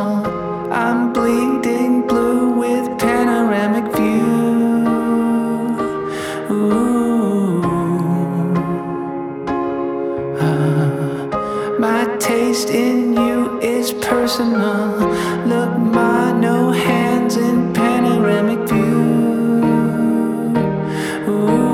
personal. I'm bleeding blue with panoramic view. Ooh. My taste in you is personal. Look, my no hands in panoramic view. Ooh.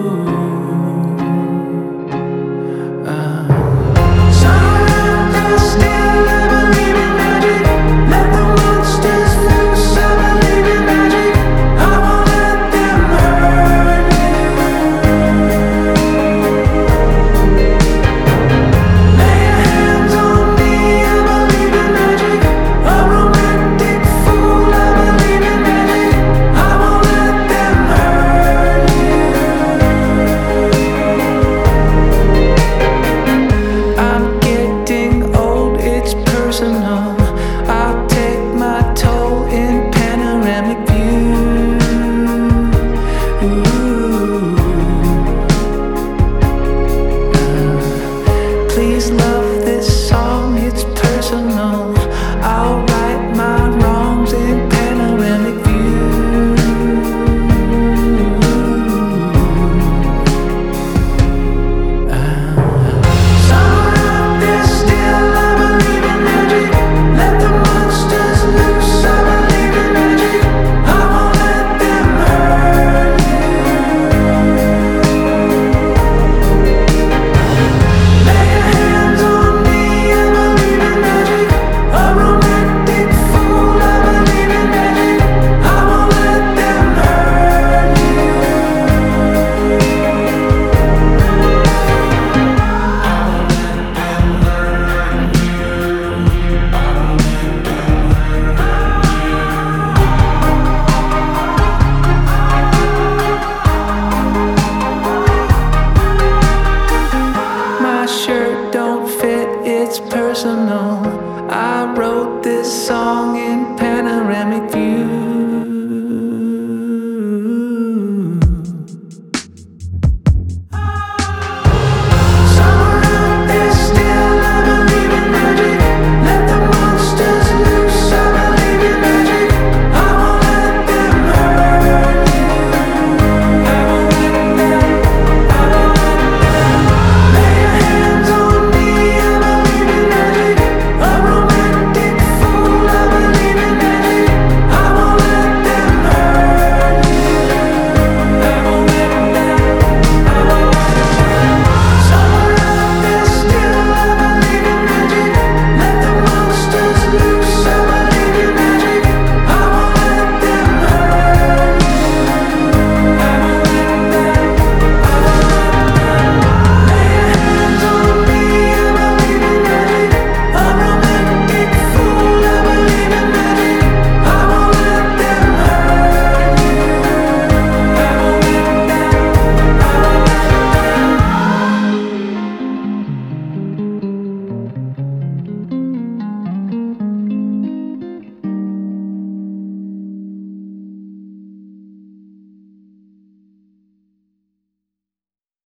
I'll take my toll in panoramic view. Ooh. Please love this song, it's personal. I'll right my wrongs in panoramic view. Somewhere up there still I believe in magic. Let the monsters loose, I believe in magic. I won't let them hurt you. Lay your hands on me, I believe in magic. A romantic fool, I believe in magic. I won't let them hurt you. My shirt don't fit, it's personal. I wrote this song in